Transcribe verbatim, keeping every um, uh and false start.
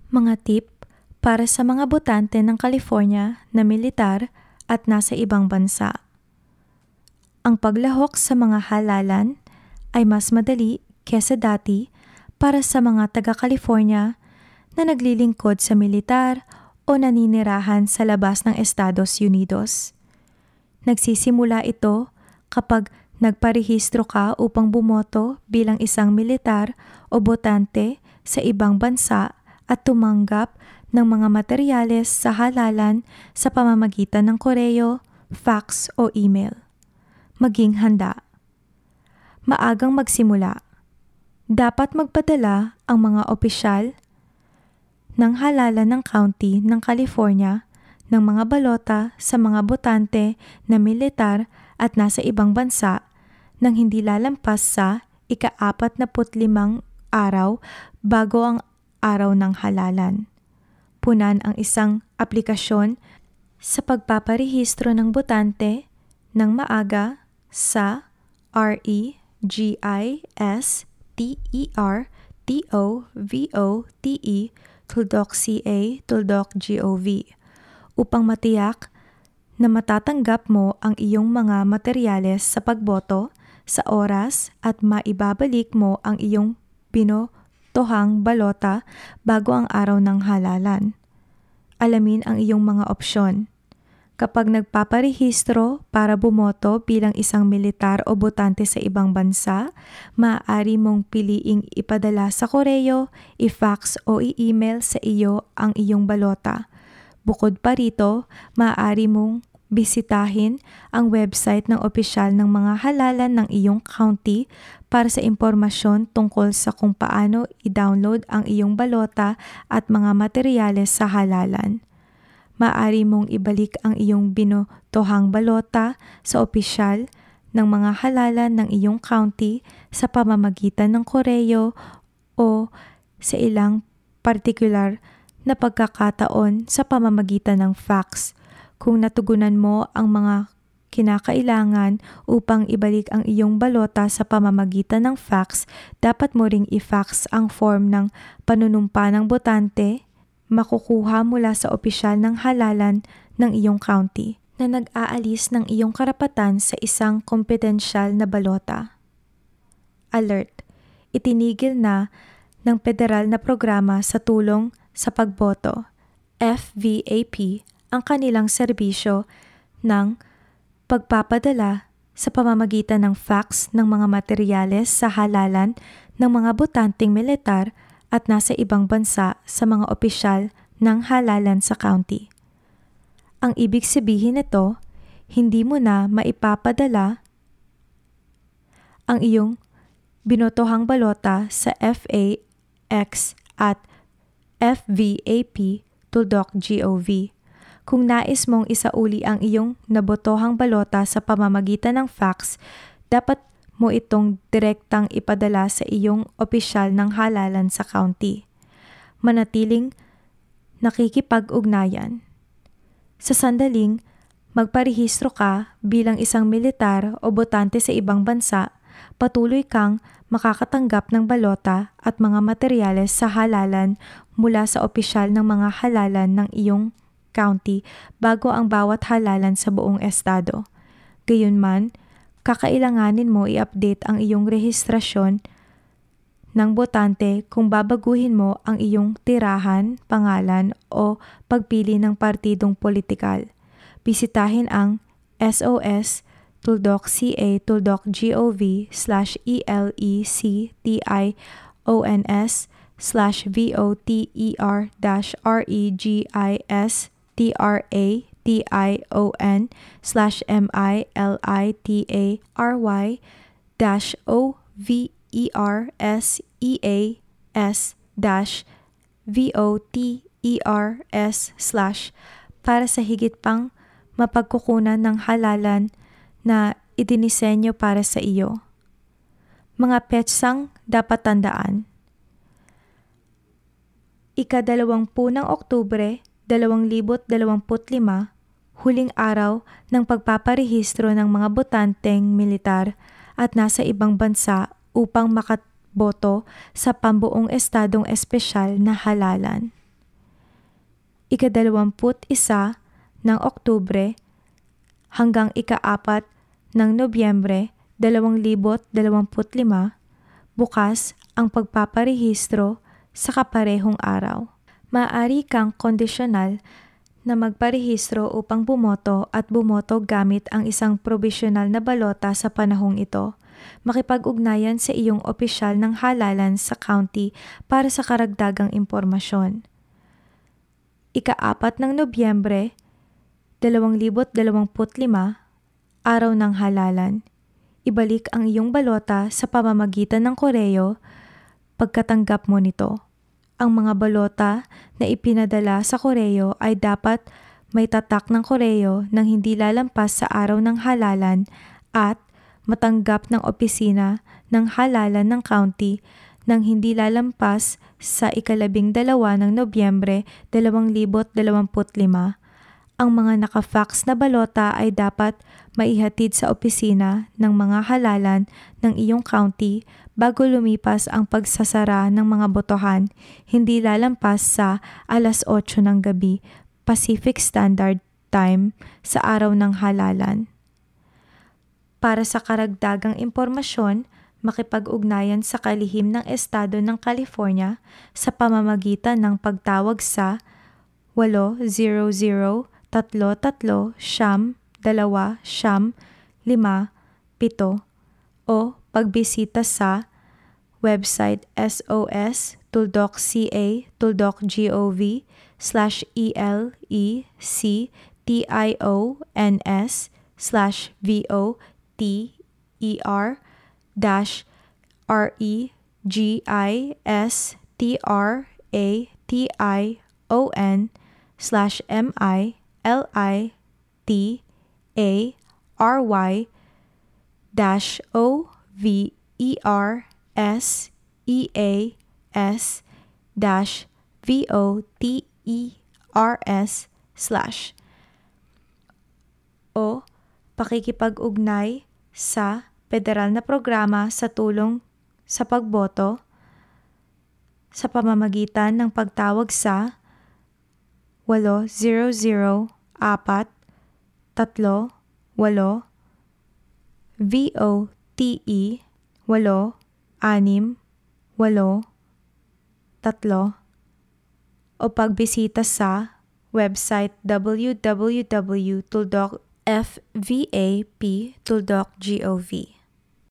Mga tip para sa mga botante ng California na militar at nasa ibang bansa. Ang paglahok sa mga halalan ay mas madali kesa dati para sa mga taga-California na naglilingkod sa militar o naninirahan sa labas ng Estados Unidos. Nagsisimula ito kapag nagparehistro ka upang bumoto bilang isang militar o botante sa ibang bansa at tumanggap ng mga materyales sa halalan sa pamamagitan ng koreo, fax o email. Maging handa. Maagang magsimula. Dapat magpadala ang mga opisyal ng halalan ng county ng California ng mga balota sa mga botante na militar at nasa ibang bansa nang hindi lalampas sa ika-apat na putlimang araw bago ang araw ng halalan. Punan ang isang aplikasyon sa pagpaparehistro ng botante ng maaga sa R-E-G-I-S-T-E-R-T-O-V-O-T-E tuldoc.ca.gov upang matiyak na matatanggap mo ang iyong mga materyales sa pagboto sa oras at maibabalik mo ang iyong binotohang balota bago ang araw ng halalan. Alamin ang iyong mga opsyon. Kapag nagpaparehistro para bumoto bilang isang militar o botante sa ibang bansa, maaari mong piliing ipadala sa koreo, i-fax o i-email sa iyo ang iyong balota. Bukod pa rito, maaari mong bisitahin ang website ng opisyal ng mga halalan ng iyong county para sa impormasyon tungkol sa kung paano i-download ang iyong balota at mga materyales sa halalan. Maaari mong ibalik ang iyong binotohang balota sa opisyal ng mga halalan ng iyong county sa pamamagitan ng koreo o sa ilang partikular na pagkakataon sa pamamagitan ng fax. Kung natugunan mo ang mga kinakailangan upang ibalik ang iyong balota sa pamamagitan ng fax, dapat mo ring i-fax ang form ng panunumpa ng botante makukuha mula sa opisyal ng halalan ng iyong county na nag-aalis ng iyong karapatan sa isang kompetensyal na balota. Alert! Itinigil na ng federal na programa sa tulong sa pagboto, F V A P, ang kanilang serbisyo ng pagpapadala sa pamamagitan ng fax ng mga materyales sa halalan ng mga botanteng militar at nasa ibang bansa sa mga opisyal ng halalan sa county. Ang ibig sabihin nito, hindi mo na maipapadala ang iyong binotohang balota sa F A X at F V A P tuldoc.gov. Kung nais mong isauli ang iyong nabotohang balota sa pamamagitan ng fax, dapat mo itong direktang ipadala sa iyong opisyal ng halalan sa county. Manatiling nakikipag-ugnayan. Sa sandaling magparehistro ka bilang isang militar o botante sa ibang bansa, patuloy kang makakatanggap ng balota at mga materyales sa halalan mula sa opisyal ng mga halalan ng iyong county bago ang bawat halalan sa buong estado. Gayunman, kakailanganin mo i-update ang iyong rehistrasyon ng botante kung babaguhin mo ang iyong tirahan, pangalan o pagpili ng partidong politikal. Bisitahin ang sos.tuldoc.ca.gov slash elections slash voter dash registration T-I-O-N slash M-I-L-I-T-A-R-Y dash O-V-E-R-S-E-A-S dash V-O-T-E-R-S slash para sa higit pang mapagkukunan ng halalan na idinisenyo para sa iyo. Mga petsang dapat tandaan. Ikadalawampu ng Oktubre, dalawang libo't dalawamput lima, huling araw ng pagpaparehistro ng mga botanteng militar at nasa ibang bansa upang makaboto sa pambuong estadong espesyal na halalan. ikadalawamput isa ng Oktubre hanggang ikaapat ng Nobyembre dalawang libo't dalawamput lima, bukas ang pagpaparehistro sa kaparehong araw. Maaari kang kondisyonal na magparehistro upang bumoto at bumoto gamit ang isang probisyonal na balota sa panahong ito. Makipag-ugnayan sa iyong opisyal ng halalan sa county para sa karagdagang impormasyon. Ikaapat ng Nobyembre, dalawang libo't dalawamput lima, Araw ng Halalan. Ibalik ang iyong balota sa pamamagitan ng koreo pagkatanggap mo nito. Ang mga balota na ipinadala sa koreo ay dapat may tatak ng koreo nang hindi lalampas sa araw ng halalan at matanggap ng opisina ng halalan ng county nang hindi lalampas sa ikalabing dalawa ng Nobyembre dalawang libo't dalawamput lima. Ang mga naka-fax na balota ay dapat maihatid sa opisina ng mga halalan ng iyong county bago lumipas ang pagsasara ng mga botohan, hindi lalampas sa alas otso ng gabi, Pacific Standard Time sa araw ng halalan. Para sa karagdagang impormasyon, makipag-ugnayan sa kalihim ng Estado ng California sa pamamagitan ng pagtawag sa walo zero zero tatlo tatlo siyam dalawa siyam lima pito o pagbisita sa website sos.tuldocca.tuldocgov slash elections slash voter dash registraton slash mi L-I-T-A-R-Y dash O-V-E-R-S-E-A-S dash V-O-T-E-R-S slash o pakikipag-ugnay sa federal na programa sa tulong sa pagboto sa pamamagitan ng pagtawag sa walo zero zero apat tatlo walo V O T E walo anim walo tatlo o pagbisita sa website w w w dot tuldok f v a p tuldok dot gov.